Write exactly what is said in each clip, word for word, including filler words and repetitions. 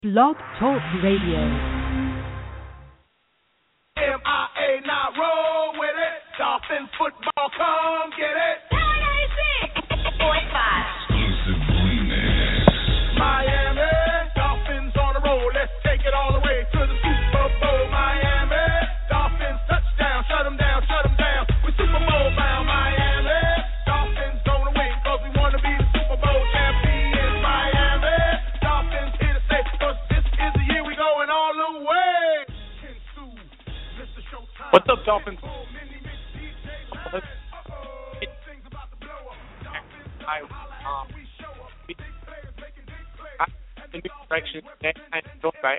Blog Talk Radio. M I A not roll with it. Dolphins football, come get it. Boy five. Exclusive remix. Miami, Dolphins on the roll. Let's take it all the way to the Super Bowl. Miami, Dolphins touchdown. Shut them down, shut them down. We Super Bowl bound. Miami, Dolphins gonna win because we want to be the Super Bowl champions. Miami, Dolphins here to stay because this is the year we going all the way. What's up, Dolphins? I, um, the new direction and joined by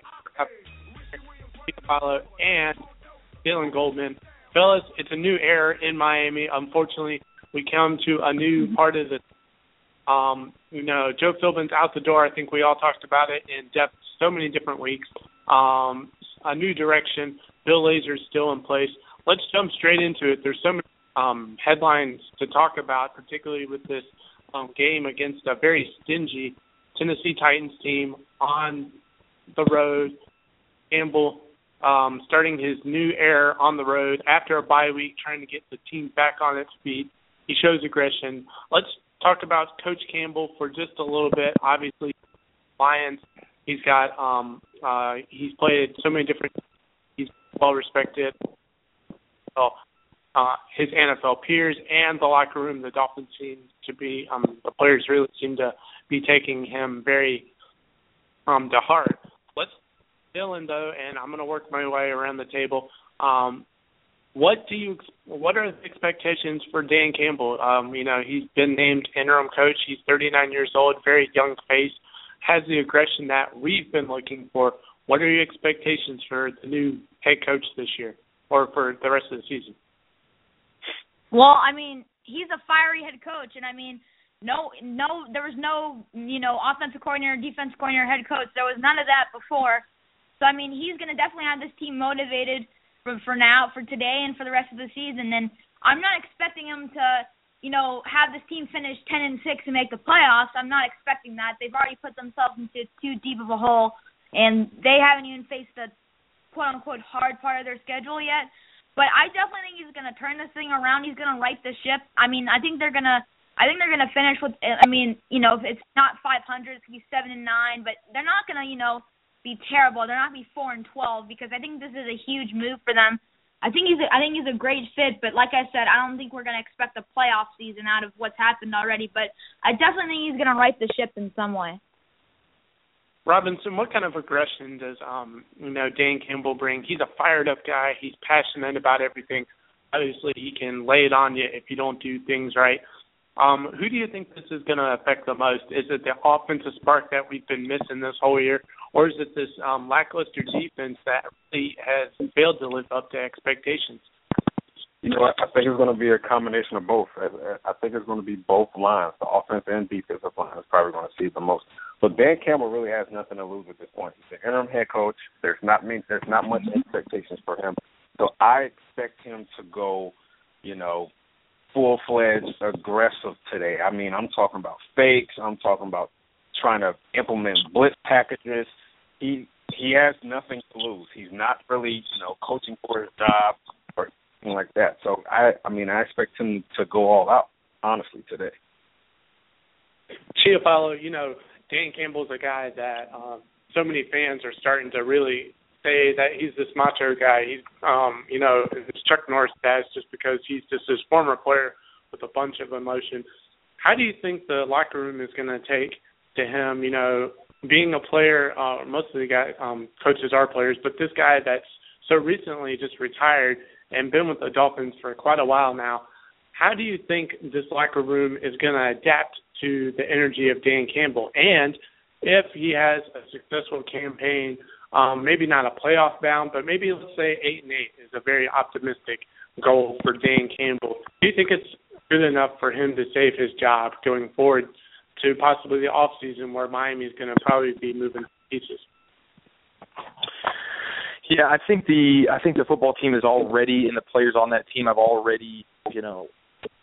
Apollo and Dylan Goldman. Fellas, it's a new era in Miami. Unfortunately, we come to a new part of the, um, you know, Joe Philbin's out the door. I think we all talked about it in depth so many different weeks. Um, a new direction. Bill Lazor's still in place. Let's jump straight into it. There's so many um, headlines to talk about, particularly with this um, game against a very stingy Tennessee Titans team on the road. Campbell um, starting his new era on the road after a bye week, trying to get the team back on its feet. He shows aggression. Let's talk about Coach Campbell for just a little bit. Obviously, Lions. He's got um, uh, he's played so many different. He's well respected. So, uh, his N F L peers and the locker room, the Dolphins seem to be, um, the players really seem to be taking him very um, to heart. Let's, Dylan, though, and I'm going to work my way around the table. Um, what do you, what are the expectations for Dan Campbell? Um, you know, he's been named interim coach. He's thirty-nine years old, very young face, has the aggression that we've been looking for. What are your expectations for the new head coach this year or for the rest of the season? Well, I mean, he's a fiery head coach, and I mean, no, no, there was no, you know, offensive coordinator, defensive coordinator, head coach. There was none of that before. So, I mean, he's going to definitely have this team motivated for, for now, for today, and for the rest of the season. And I'm not expecting him to, you know, have this team finish ten and six and make the playoffs. I'm not expecting that. They've already put themselves into too deep of a hole, and they haven't even faced the quote-unquote hard part of their schedule yet. But I definitely think he's going to turn this thing around. He's going to right the ship. I mean, I think they're going to I think they're going to finish with, I mean, you know, if it's not five hundred, it's going to be seven and nine, but they're not going to, you know, be terrible. They're not going to be four and twelve because I think this is a huge move for them. I think he's a, I think he's a great fit, but like I said, I don't think we're going to expect a playoff season out of what's happened already, but I definitely think he's going to right the ship in some way. Robinson, what kind of aggression does um you know Dan Campbell bring? He's a fired up guy. He's passionate about everything. Obviously, he can lay it on you if you don't do things right. Um, who do you think this is going to affect the most? Is it the offensive spark that we've been missing this whole year, or is it this um, lackluster defense that really has failed to live up to expectations? You know, I think it's going to be a combination of both. I think it's going to be both lines. The offense and defensive line is probably going to see the most. But Dan Campbell really has nothing to lose at this point. He's the interim head coach. There's not mean, there's not much expectations for him. So I expect him to go, you know, full-fledged aggressive today. I mean, I'm talking about fakes. I'm talking about trying to implement blitz packages. He he has nothing to lose. He's not really, you know, coaching for his job or anything like that. So I I mean, I expect him to go all out, honestly, today. Chiafalo, you know, Dan Campbell's a guy that um, so many fans are starting to really say that he's this macho guy. He's, um, you know, this Chuck Norris status just because he's just this former player with a bunch of emotion. How do you think the locker room is going to take to him, you know, being a player, uh, most of the guy, um, coaches are players, but this guy that's so recently just retired and been with the Dolphins for quite a while now, how do you think this locker room is going to adapt to the energy of Dan Campbell? And if he has a successful campaign, um, maybe not a playoff bound, but maybe let's say eight and eight is a very optimistic goal for Dan Campbell. Do you think it's good enough for him to save his job going forward to possibly the off season where Miami is going to probably be moving pieces? Yeah, I think the I think the football team is already, and the players on that team have already, you know,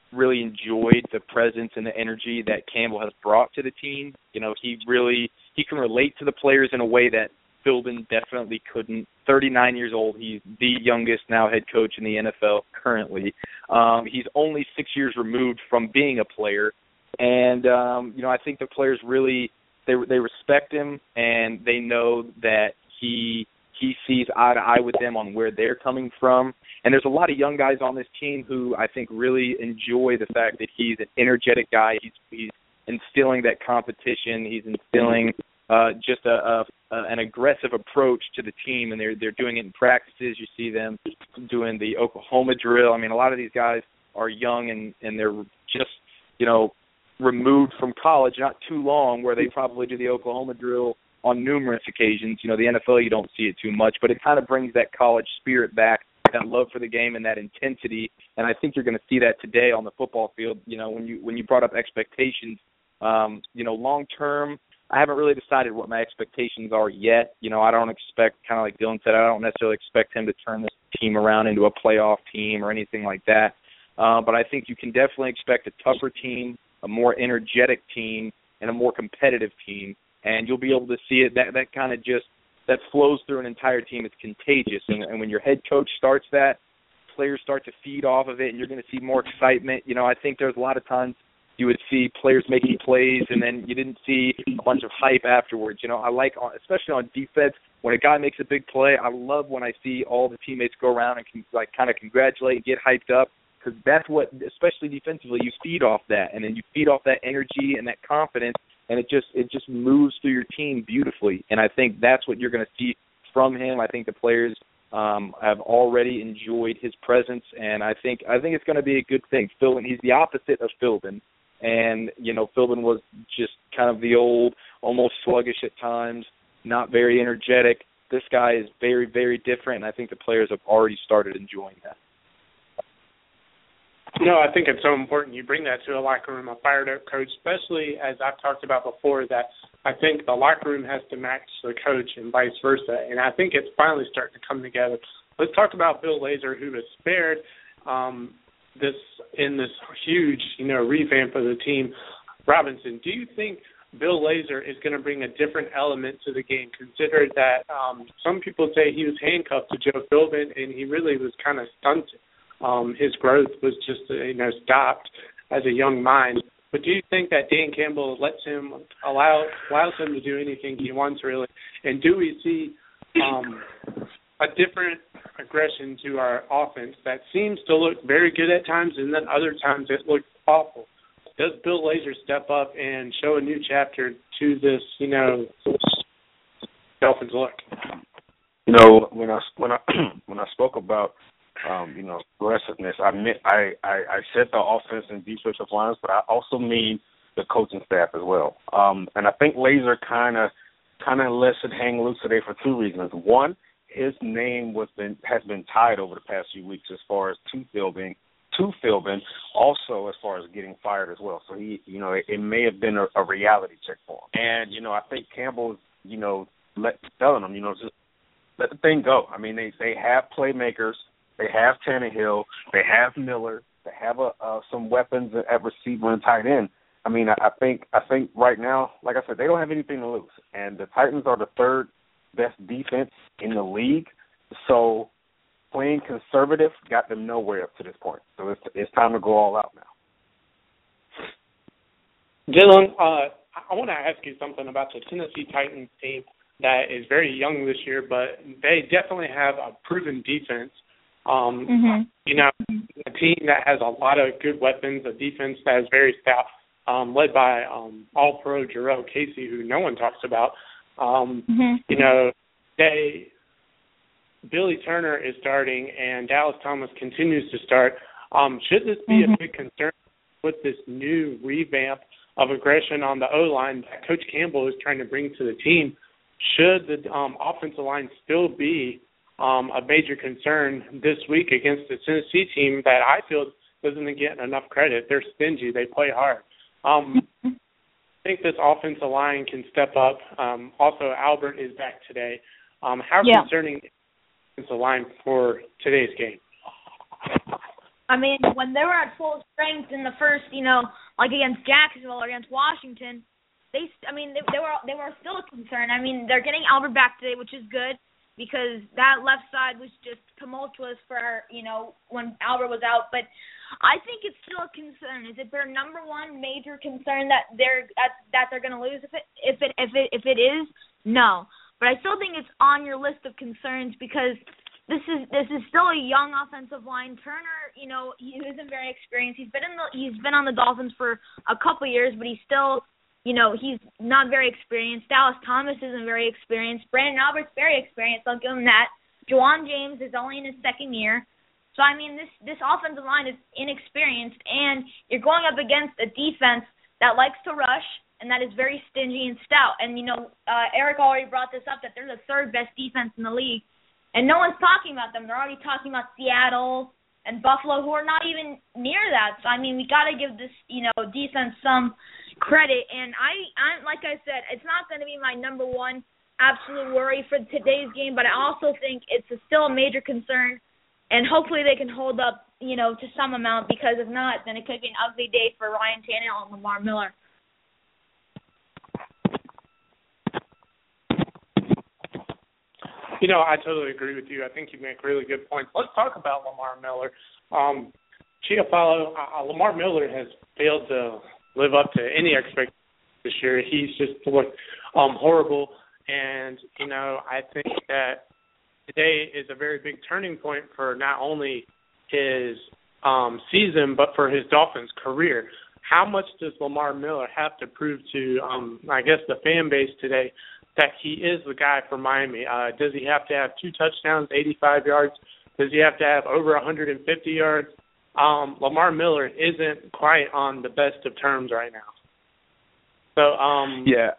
really enjoyed the presence and the energy that Campbell has brought to the team. You know, he really he can relate to the players in a way that Philbin definitely couldn't. thirty-nine years old. He's the youngest now head coach in the N F L currently. Um, he's only six years removed from being a player. And, um, you know, I think the players really, they they respect him, and they know that he he sees eye to eye with them on where they're coming from. And there's a lot of young guys on this team who I think really enjoy the fact that he's an energetic guy. He's, he's instilling that competition. He's instilling uh, just a, a, a an aggressive approach to the team, and they're they're doing it in practices. You see them doing the Oklahoma drill. I mean, a lot of these guys are young, and, and they're just, you know, removed from college not too long, where they probably do the Oklahoma drill on numerous occasions. You know, the N F L, you don't see it too much, but it kind of brings that college spirit back, that love for the game and that intensity. And I think you're going to see that today on the football field. You know, when you when you brought up expectations, um, you know, long term, I haven't really decided what my expectations are yet. You know, I don't expect, kind of like Dylan said, I don't necessarily expect him to turn this team around into a playoff team or anything like that. Uh, but I think you can definitely expect a tougher team, a more energetic team, and a more competitive team. And you'll be able to see it. That that kind of just that flows through an entire team. It's contagious. And, and when your head coach starts that, players start to feed off of it, and you're going to see more excitement. You know, I think there's a lot of times you would see players making plays, and then you didn't see a bunch of hype afterwards. You know, I like, especially on defense, when a guy makes a big play, I love when I see all the teammates go around and can, like kind of congratulate and get hyped up, because that's what, especially defensively, you feed off that, and then you feed off that energy and that confidence, and it just it just moves through your team beautifully. And I think that's what you're going to see from him. I think the players um, have already enjoyed his presence, and I think I think it's going to be a good thing. Philbin, he's the opposite of Philbin. And, you know, Philbin was just kind of the old, almost sluggish at times, not very energetic. This guy is very, very different, and I think the players have already started enjoying that. You know, I think it's so important you bring that to a locker room, a fired-up coach, especially as I've talked about before, that I think the locker room has to match the coach and vice versa. And I think it's finally starting to come together. Let's talk about Bill Lazor, who was spared um, this in this huge, you know, revamp of the team. Robinson, do you think Bill Lazor is going to bring a different element to the game, considering that um, some people say he was handcuffed to Joe Philbin and he really was kind of stunted? Um, his growth was just, you know, stopped as a young mind. But do you think that Dan Campbell lets him, allow, allows him to do anything he wants, really? And do we see um, a different aggression to our offense that seems to look very good at times, and then other times it looks awful? Does Bill Lazor step up and show a new chapter to this, you know, Dolphins look? You know, when I when I when I spoke about um, you know, aggressiveness, I meant I, I, I said the offense and defensive lines, but I also mean the coaching staff as well. Um, and I think Lazor kind of kind of lets it hang loose today for two reasons. One, his name was been has been tied over the past few weeks as far as to Philbin, to Philbin, also as far as getting fired as well. So he, you know, it, it may have been a, a reality check for him. And you know, I think Campbell's, you know, let, telling him, you know, just let the thing go. I mean, they they have playmakers, they have Tannehill, they have Miller, they have a, uh, some weapons at receiver and tight end. I mean, I, I think I think right now, like I said, they don't have anything to lose, and the Titans are the third best defense in the league. So playing conservative got them nowhere up to this point. So it's it's time to go all out now. Dylan, uh, I want to ask you something about the Tennessee Titans team that is very young this year, but they definitely have a proven defense. Um, mm-hmm. You know, a team that has a lot of good weapons, a defense that is very stout, um, led by um, All-Pro Jurrell Casey, who no one talks about. Um, mm-hmm. You know, they Billy Turner is starting, and Dallas Thomas continues to start. Um, should this be mm-hmm. a big concern with this new revamp of aggression on the O-line that Coach Campbell is trying to bring to the team? Should the um, offensive line still be um, a major concern this week against the Tennessee team that I feel doesn't get enough credit? They're stingy. They play hard. Um, I think this offensive line can step up. Um, also, Albert is back today. Um, how yeah. concerning is the line for today's game? I mean, when they were at full strength in the first, you know, like against Jacksonville or against Washington, they, I mean, they, they were they were still a concern. I mean, they're getting Albert back today, which is good because that left side was just tumultuous for, you know, when Albert was out. But I think it's still a concern. Is it their number one major concern that they're that, that they're going to lose? If it if it if it if it is, no. But I still think it's on your list of concerns because this is this is still a young offensive line. Turner, you know, he isn't very experienced. He's been in the he's been on the Dolphins for a couple of years, but he's still, you know, he's not very experienced. Dallas Thomas isn't very experienced. Brandon Albert's very experienced. I'll give him that. Juwan James is only in his second year. So, I mean, this, this offensive line is inexperienced, and you're going up against a defense that likes to rush and that is very stingy and stout. And, you know, uh, Eric already brought this up, that they're the third best defense in the league. And no one's talking about them. They're already talking about Seattle and Buffalo, who are not even near that. So, I mean, we got to give this, you know, defense some credit. And I, I, like I said, it's not going to be my number one absolute worry for today's game, but I also think it's a, still a major concern. And hopefully they can hold up, you know, to some amount, because if not, then it could be an ugly day for Ryan Tannehill and Lamar Miller. You know, I totally agree with you. I think you make really good points. Let's talk about Lamar Miller. Um, Chiafalo, uh, Lamar Miller has failed to live up to any expectations this year. He's just looked um, horrible. And, you know, I think that today is a very big turning point for not only his um, season, but for his Dolphins career. How much does Lamar Miller have to prove to, um, I guess, the fan base today that he is the guy for Miami? Uh, does he have to have two touchdowns, eighty-five yards? Does he have to have over one hundred fifty yards? Um, Lamar Miller isn't quite on the best of terms right now. So, um, yeah,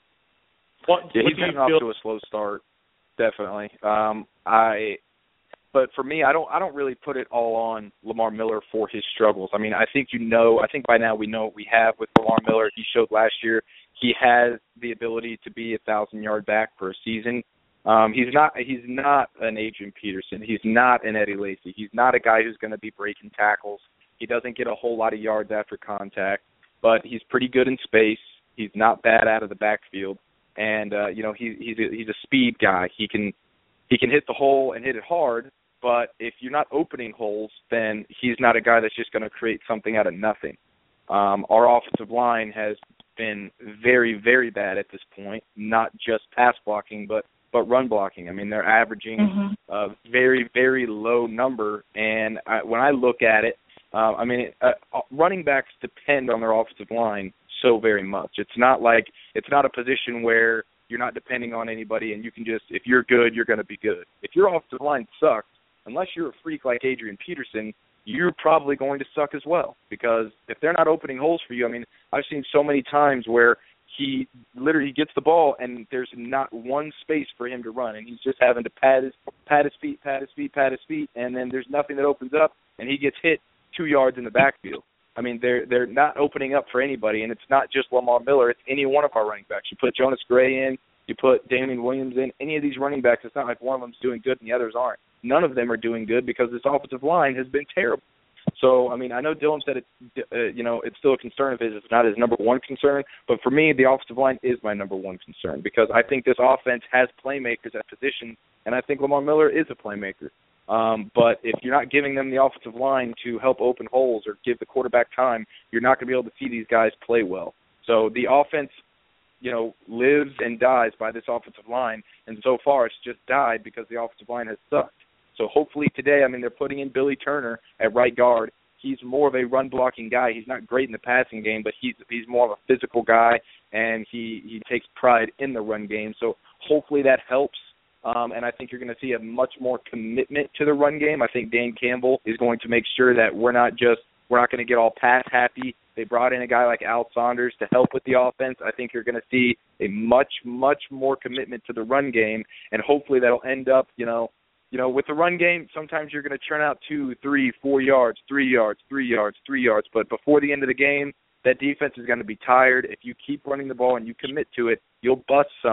what, yeah, what he's do you getting off feel? to a slow start, definitely. Um, I, but for me, I don't, I don't really put it all on Lamar Miller for his struggles. I mean, I think you know, I think by now we know what we have with Lamar Miller. He showed last year he has the ability to be a thousand yard back for a season. Um, he's not, he's not an Adrian Peterson. He's not an Eddie Lacy. He's not a guy who's going to be breaking tackles. He doesn't get a whole lot of yards after contact, but he's pretty good in space. He's not bad out of the backfield. And, uh, you know, he, he's a, he's a speed guy. He can he can hit the hole and hit it hard, but if you're not opening holes, then he's not a guy that's just going to create something out of nothing. Um, our offensive line has been very, very bad at this point, not just pass blocking, but, but run blocking. I mean, they're averaging mm-hmm. a very, very low number, and I, when I look at it, uh, I mean, uh, running backs depend on their offensive line so very much. It's not like it's not a position where you're not depending on anybody and you can just, if you're good, you're going to be good. If your offensive line sucks, unless you're a freak like Adrian Peterson, you're probably going to suck as well, because if they're not opening holes for you, I mean, I've seen so many times where he literally gets the ball and there's not one space for him to run, and he's just having to pat his pat his feet, pat his feet, pat his feet, and then there's nothing that opens up, and he gets hit two yards in the backfield. I mean, they're they're not opening up for anybody, and it's not just Lamar Miller. It's any one of our running backs. You put Jonas Gray in, you put Damian Williams in, any of these running backs, it's not like one of them's doing good and the others aren't. None of them are doing good because this offensive line has been terrible. So, I mean, I know Dylan said it's, uh, you know, it's still a concern of his. It's not his number one concern, but for me, the offensive line is my number one concern, because I think this offense has playmakers at position, and I think Lamar Miller is a playmaker. Um, but if you're not giving them the offensive line to help open holes or give the quarterback time, you're not going to be able to see these guys play well. So the offense, you know, lives and dies by this offensive line, and so far it's just died because the offensive line has sucked. So hopefully today, I mean, they're putting in Billy Turner at right guard. He's more of a run-blocking guy. He's not great in the passing game, but he's he's more of a physical guy, and he, he takes pride in the run game. So hopefully that helps. Um, and I think you're going to see a much more commitment to the run game. I think Dan Campbell is going to make sure that we're not just we're not going to get all pass happy. They brought in a guy like Al Saunders to help with the offense. I think you're going to see a much much more commitment to the run game, and hopefully that'll end up, you know, you know, with the run game. Sometimes you're going to churn out two, three, four yards, three yards, three yards, three yards. But before the end of the game, that defense is going to be tired. If you keep running the ball and you commit to it, you'll bust some.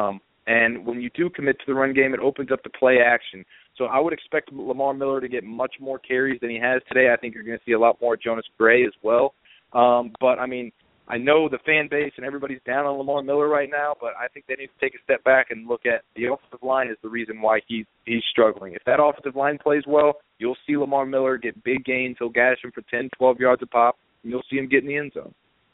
And when you do commit to the run game, it opens up the play action. So I would expect Lamar Miller to get much more carries than he has today. I think you're going to see a lot more Jonas Gray as well. Um, but, I mean, I know the fan base and everybody's down on Lamar Miller right now, but I think they need to take a step back and look at the offensive line as the reason why he's, he's struggling. If that offensive line plays well, you'll see Lamar Miller get big gains. He'll gash him for ten, twelve yards a pop, and you'll see him get in the end zone.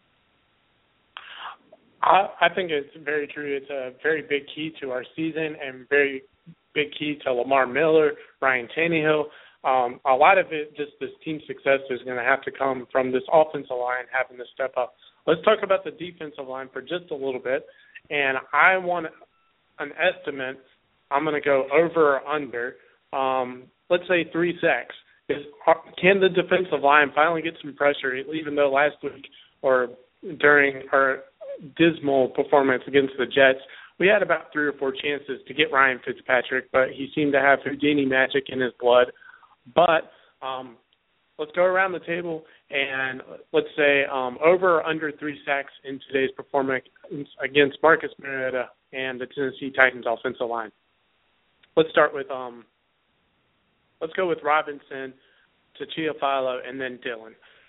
I, I think it's very true. It's a very big key to our season and very big key to Lamar Miller, Ryan Tannehill. Um, a lot of it, just this team success, is going to have to come from this offensive line having to step up. Let's talk about the defensive line for just a little bit. And I want an estimate. I'm going to go over or under. Um, let's say three sacks. Is, can the defensive line finally get some pressure, even though last week or during our dismal performance against the Jets, we had about three or four chances to get Ryan Fitzpatrick, but he seemed to have Houdini magic in his blood. But um, let's go around the table and let's say um, over or under three sacks in today's performance against Marcus Mariota and the Tennessee Titans offensive line. Let's start with um, let's go with Robinson to Chiafalo and then Dillon.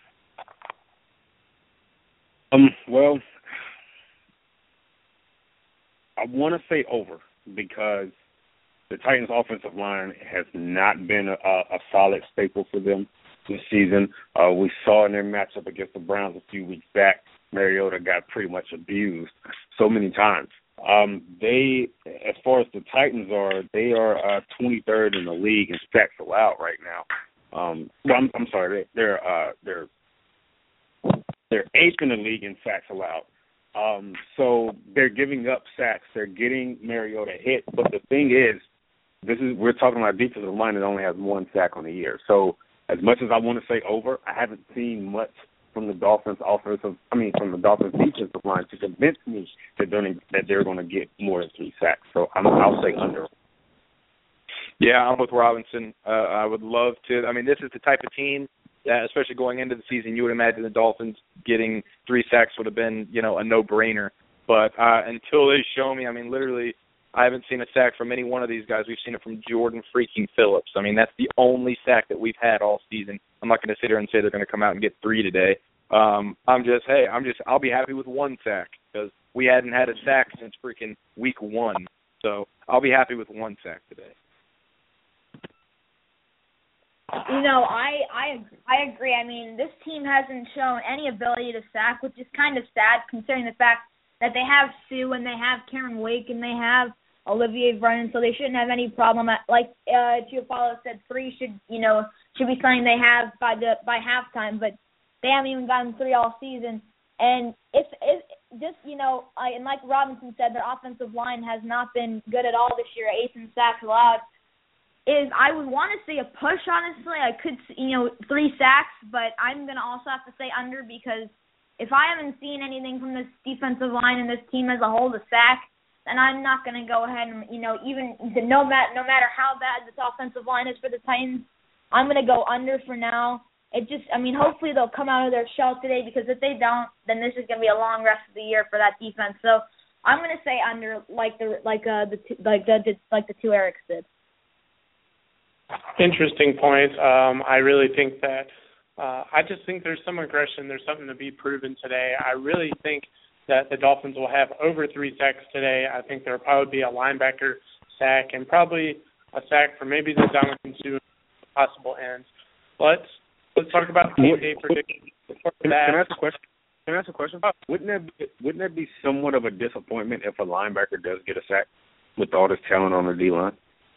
Um. Well, I want to say over because the Titans' offensive line has not been a, a solid staple for them this season. Uh, we saw in their matchup against the Browns a few weeks back, Mariota got pretty much abused so many times. Um, they, as far as the Titans are, they are uh, twenty-third in the league in sacks allowed right now. Um, well, I'm, I'm sorry, they, they're uh, they're they're eighth in the league in sacks allowed. Um, so they're giving up sacks. They're getting Mariota hit. But the thing is, this is we're talking about a defensive line that only has one sack on the year. So as much as I want to say over, I haven't seen much from the Dolphins offensive. I mean, from the Dolphins defensive line to convince me that they're that they're going to get more than three sacks. So I'm, I'll say under. Yeah, I'm with Robinson. Uh, I would love to. I mean, this is the type of team that, especially going into the season, you would imagine the Dolphins getting three sacks would have been, you know, a no-brainer. But uh, until they show me, I mean, literally, I haven't seen a sack from any one of these guys. We've seen it from Jordan freaking Phillips. I mean, that's the only sack that we've had all season. I'm not going to sit here and say they're going to come out and get three today. Um, I'm just, hey, I'm just, I'll be happy with one sack because we hadn't had a sack since freaking week one. So I'll be happy with one sack today. You know, I, I I agree. I mean, this team hasn't shown any ability to sack, which is kind of sad considering the fact that they have Sue and they have Karen Wake and they have Olivier Vernon, so they shouldn't have any problem. At, like uh, Chiafalo said, three should you know should be something they have by the by halftime, but they haven't even gotten three all season. And if if just you know, I, and like Robinson said, their offensive line has not been good at all this year. Eighth in sacks allowed. Is I would want to say a push, honestly. I could, you know, three sacks, but I'm going to also have to say under because if I haven't seen anything from this defensive line and this team as a whole to sack, then I'm not going to go ahead and, you know, even no, mat, no matter how bad this offensive line is for the Titans, I'm going to go under for now. It just, I mean, hopefully they'll come out of their shell today because if they don't, then this is going to be a long rest of the year for that defense. So I'm going to say under, like the like uh the like the like the two Erics did. Interesting point. Um, I really think that uh, I just think there's some aggression. There's something to be proven today. I really think that the Dolphins will have over three sacks today. I think there will probably be a linebacker sack and probably a sack for maybe the Dominican Sue possible ends. Let's let's talk about game day predictions. Can, can I ask a question? Can I ask a question? Wouldn't that be, wouldn't that be somewhat of a disappointment if a linebacker does get a sack with all this talent on the D line?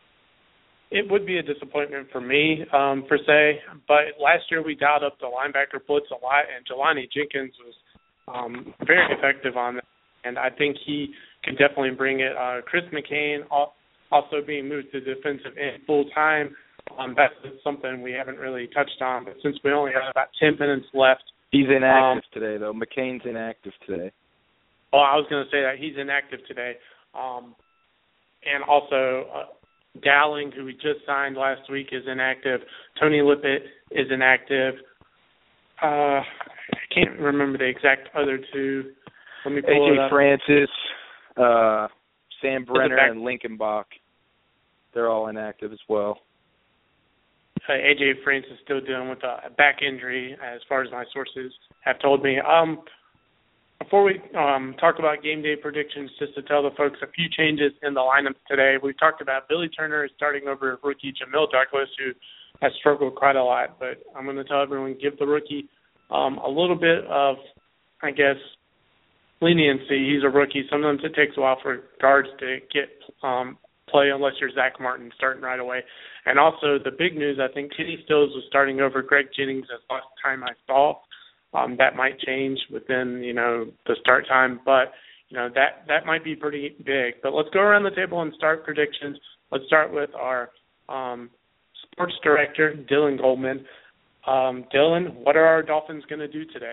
It would be a disappointment for me, um, per se. But last year we dialed up the linebacker blitz a lot, and Jelani Jenkins was um, very effective on that. And I think he could definitely bring it. Uh, Chris McCain also being moved to defensive end full time. Um, that's something we haven't really touched on. But since we only have about ten minutes left, he's inactive um, today, though. McCain's inactive today. Oh, I was going to say that he's inactive today, um, and also. Uh, Dowling, who we just signed last week, is inactive. Tony Lippett is inactive. Uh, I can't remember the exact other two. Let me pull A J it up. Francis, uh, Sam Brenner and Lincoln Bach. They're all inactive as well. Uh, A J Francis is still dealing with a back injury, as far as my sources have told me. Um, before we um, talk about game day predictions, just to tell the folks a few changes in the lineups today. We've talked about Billy Turner is starting over rookie Jamil Douglas, who has struggled quite a lot. But I'm going to tell everyone, give the rookie um, a little bit of, I guess, leniency. He's a rookie. Sometimes it takes a while for guards to get um, play unless you're Zach Martin starting right away. And also the big news, I think Kenny Stills was starting over Greg Jennings as last time I saw. Um, that might change within, you know, the start time, but, you know, that, that might be pretty big. But let's go around the table and start predictions. Let's start with our um, sports director, Dylan Goldman. Um, Dylan, what are our Dolphins going to do today?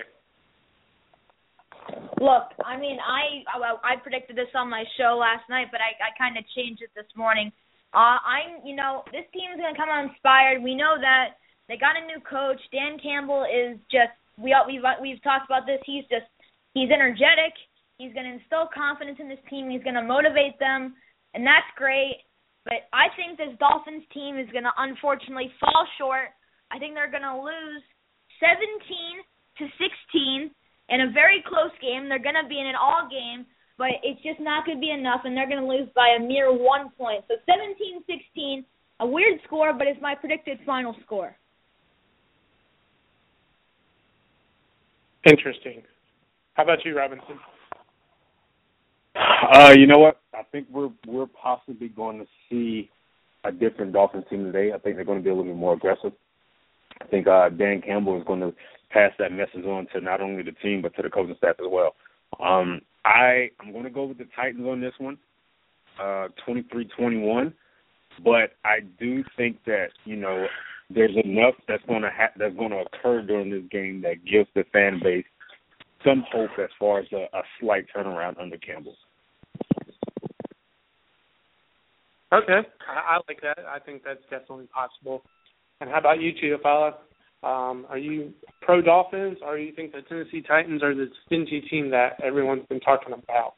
Look, I mean, I, I I predicted this on my show last night, but I, I kind of changed it this morning. Uh, I'm, you know, this team is going to come out inspired. We know that they got a new coach. Dan Campbell is just, we all, we've we've talked about this. He's just, he's energetic. He's going to instill confidence in this team. He's going to motivate them, and that's great. But I think this Dolphins team is going to unfortunately fall short. I think they're going to lose seventeen to sixteen in a very close game. They're going to be in an all game, but it's just not going to be enough, and they're going to lose by a mere one point. So seventeen sixteen, a weird score, but it's my predicted final score. Interesting. How about you, Robinson? Uh, you know what? I think we're we're possibly going to see a different Dolphins team today. I think they're going to be a little bit more aggressive. I think uh, Dan Campbell is going to pass that message on to not only the team but to the coaching staff as well. Um, I I'm going to go with the Titans on this one, uh, twenty-three twenty-one. But I do think that, you know, there's enough that's going to ha- that's going to occur during this game that gives the fan base some hope as far as a, a slight turnaround under Campbell. Okay, I, I like that. I think that's definitely possible. And how about you, Chiafala? Um, are you pro-Dolphins, or do you think the Tennessee Titans are the stingy team that everyone's been talking about?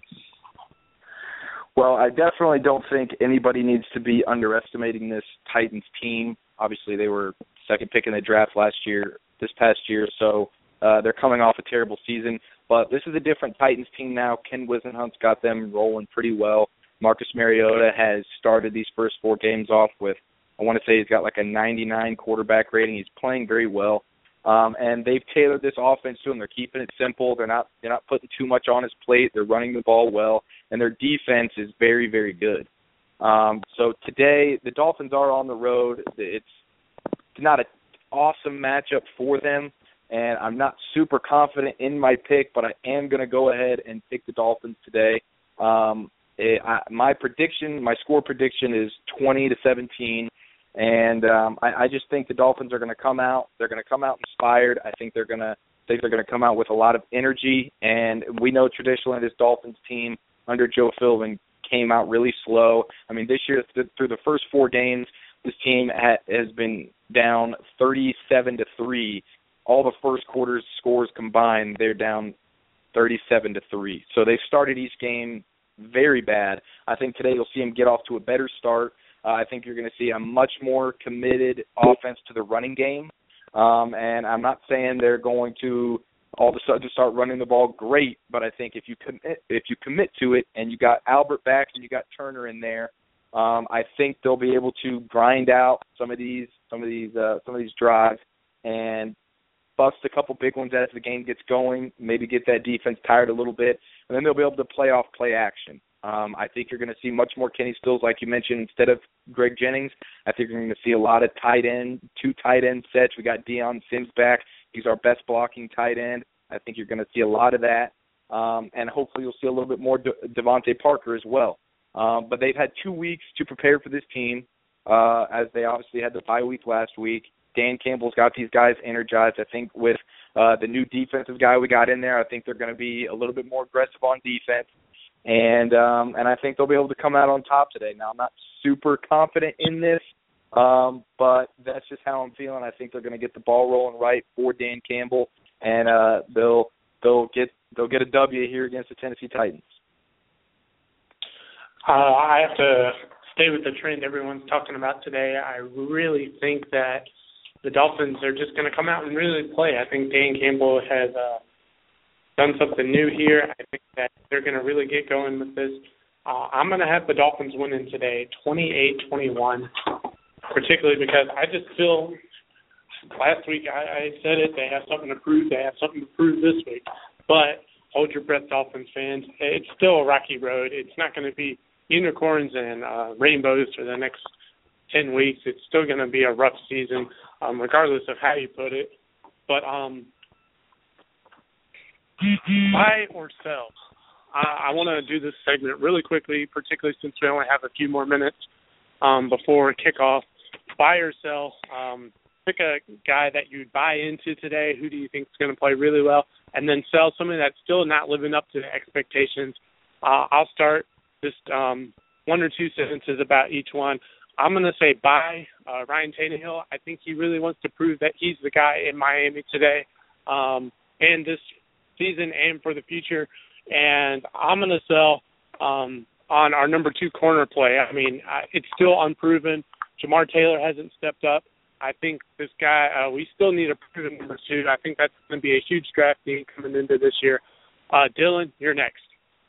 Well, I definitely don't think anybody needs to be underestimating this Titans team. Obviously, they were second pick in the draft last year, this past year, so uh, they're coming off a terrible season. But this is a different Titans team now. Ken Wisenhunt's got them rolling pretty well. Marcus Mariota has started these first four games off with, I want to say he's got like a ninety-nine quarterback rating. He's playing very well. Um, and they've tailored this offense to him. They're keeping it simple. They're not they're not putting too much on his plate. They're running the ball well. And their defense is very, very good. Um, so today, the Dolphins are on the road. It's not an awesome matchup for them. And I'm not super confident in my pick, but I am going to go ahead and pick the Dolphins today. Um, it, I, my prediction, my score prediction is twenty to seventeen. And um, I, I just think the Dolphins are going to come out. They're going to come out inspired. I think they're going to think they're going to come out with a lot of energy. And we know traditionally this Dolphins team under Joe Philbin came out really slow. I mean, this year th- through the first four games, this team ha- has been down thirty-seven to three. All the first quarter's scores combined, they're down thirty-seven to three. So they've started each game very bad. I think today you'll see them get off to a better start. Uh, I think you're going to see a much more committed offense to the running game. Um, and I'm not saying they're going to all of a sudden start running the ball great, but I think if you commit, if you commit to it and you got Albert back and you got Turner in there, um, I think they'll be able to grind out some of these some of these uh, some of these drives and bust a couple big ones as the game gets going, maybe get that defense tired a little bit, and then they'll be able to play off play action. Um, I think you're going to see much more Kenny Stills, like you mentioned, instead of Greg Jennings. I think you're going to see a lot of tight end, two tight end sets. We got Deion Sims back. He's our best blocking tight end. I think you're going to see a lot of that. Um, and hopefully you'll see a little bit more De- Devontae Parker as well. Um, but they've had two weeks to prepare for this team, uh, as they obviously had the bye week last week. Dan Campbell's got these guys energized. I think with uh, the new defensive guy we got in there, I think they're going to be a little bit more aggressive on defense. And um, and I think they'll be able to come out on top today. Now, I'm not super confident in this, um, but that's just how I'm feeling. I think they're going to get the ball rolling right for Dan Campbell, and uh, they'll they'll get they'll get a W here against the Tennessee Titans. Uh, I have to stay with the trend everyone's talking about today. I really think that the Dolphins are just going to come out and really play. I think Dan Campbell has uh, done something new here. I think that they're going to really get going with this. Uh, I'm going to have the Dolphins winning today, twenty-eight twenty-one, particularly because I just feel last week I, I said it, they have something to prove. They have something to prove this week. But hold your breath, Dolphins fans. It's still a rocky road. It's not going to be unicorns and uh, rainbows for the next ten weeks. It's still going to be a rough season, um, regardless of how you put it. But um, buy or sell. I, I want to do this segment really quickly, particularly since we only have a few more minutes um, before kickoff. Buy or sell. Um, pick a guy that you'd buy into today. Who do you think is going to play really well? And then sell somebody that's still not living up to the expectations. Uh, I'll start just um, one or two sentences about each one. I'm going to say buy uh, Ryan Tannehill. I think he really wants to prove that he's the guy in Miami today um, and this season and for the future. And I'm going to sell um, on our number two corner play. I mean, uh, it's still unproven. Jamar Taylor hasn't stepped up. I think this guy, uh, we still need a proven number two. I think that's going to be a huge draft need coming into this year. Uh, Dylan, you're next.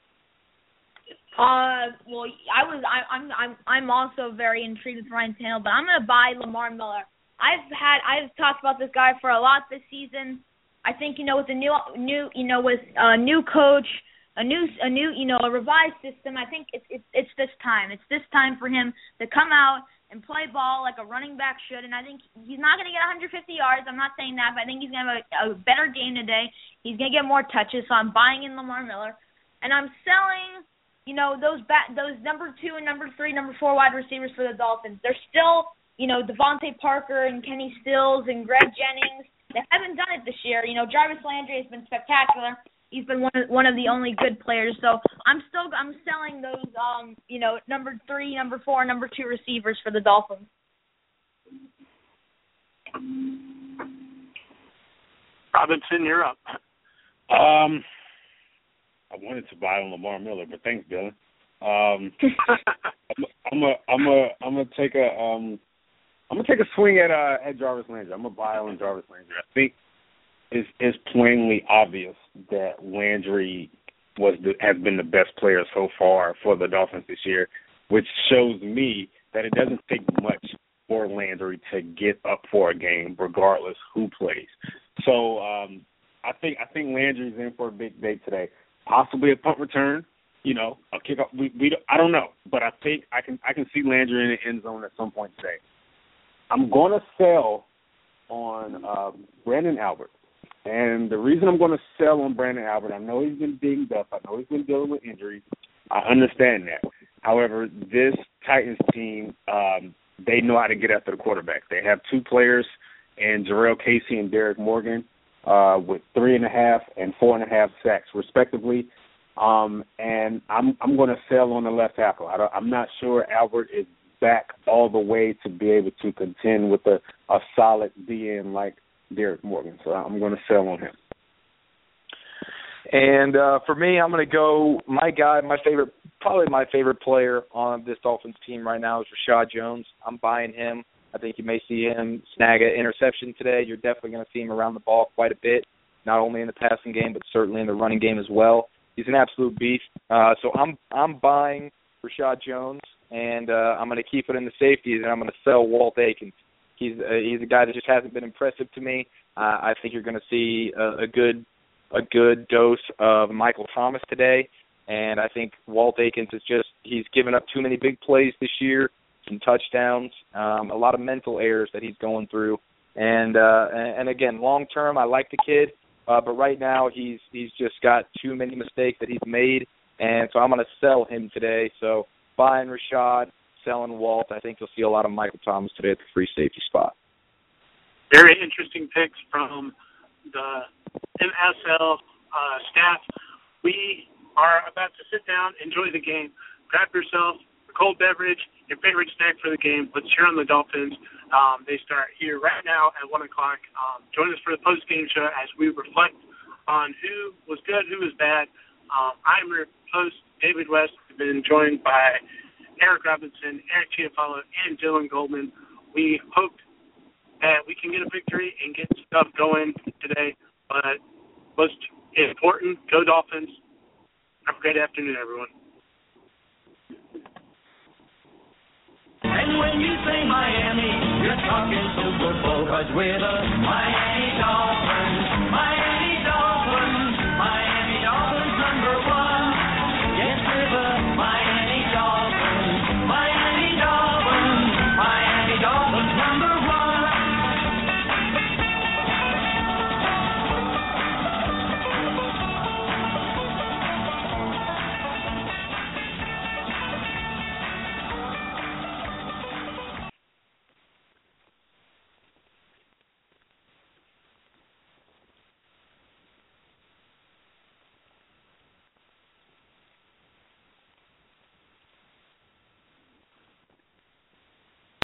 Uh, well, I was, I, I'm, I'm, I'm also very intrigued with Ryan Tannehill, but I'm going to buy Lamar Miller. I've had, I've talked about this guy for a lot this season. I think, you know, with a new, new, you know, with a new coach, a new, a new, you know, a revised system, I think it's, it's, it's this time. It's this time for him to come out and play ball like a running back should. And I think he's not going to get one hundred fifty yards. I'm not saying that, but I think he's going to have a, a better game today. He's going to get more touches, so I'm buying in Lamar Miller. And I'm selling, you know, those bat, those number two and number three, number four wide receivers for the Dolphins. They're still, you know, Devontae Parker and Kenny Stills and Greg Jennings. They haven't done it this year. You know, Jarvis Landry has been spectacular. He's been one of, one of the only good players. So I'm still I'm selling those, um, you know, number three, number four, number two receivers for the Dolphins. Robinson, you're up. Um, I wanted to buy on Lamar Miller, but thanks, Dylan. Um, I'm a I'm a I'm gonna take a um I'm gonna take a swing at uh at Jarvis Landry. I'm gonna buy on Jarvis Landry. I think it's it's plainly obvious that Landry was the, has been the best player so far for the Dolphins this year, which shows me that it doesn't take much for Landry to get up for a game, regardless who plays. So um, I think I think Landry's in for a big day today. Possibly a punt return, you know, a kickoff. We, we I don't know, but I think I can I can see Landry in the end zone at some point today. I'm going to sell on uh, Brandon Albert. And the reason I'm going to sell on Brandon Albert, I know he's been dinged up. I know he's been dealing with injuries. I understand that. However, this Titans team, um, they know how to get after the quarterback. They have two players, and Jarrell Casey and Derek Morgan, uh, with three and a half and four and a half sacks, respectively. Um, and I'm I'm going to sell on the left tackle. I don't, I'm not sure Albert is back all the way to be able to contend with a, a solid D N like Derek Morgan, so I'm going to sell on him. And uh, for me, I'm going to go, my guy, my favorite, probably my favorite player on this Dolphins team right now is Rashad Jones. I'm buying him. I think you may see him snag an interception today. You're definitely going to see him around the ball quite a bit, not only in the passing game, but certainly in the running game as well. He's an absolute beast. Uh, so I'm I'm buying Rashad Jones, and uh, I'm going to keep it in the safeties, and I'm going to sell Walt Aikens. He's uh, he's a guy that just hasn't been impressive to me. Uh, I think you're going to see a, a good a good dose of Michael Thomas today, and I think Walt Aikens is just he's given up too many big plays this year, some touchdowns, um, a lot of mental errors that he's going through, and uh, and, and again, long term, I like the kid, uh, but right now he's he's just got too many mistakes that he's made, and so I'm going to sell him today. So buying Rashad, selling Walt. I think you'll see a lot of Michael Thomas today at the free safety spot. Very interesting picks from the M S L uh, staff. We are about to sit down, enjoy the game, grab yourself a cold beverage, your favorite snack for the game. Let's cheer on the Dolphins. Um, they start here right now at one o'clock. Um, join us for the post-game show as we reflect on who was good, who was bad. Um, I'm your host, David West. We've been joined by Eric Robinson, Eric Chiafalo, and Dylan Goldman. We hope that we can get a victory and get stuff going today. But most important, go Dolphins. Have a great afternoon, everyone. And when you say Miami, you're talking Super Bowl, 'cause we're the Miami Dolphins.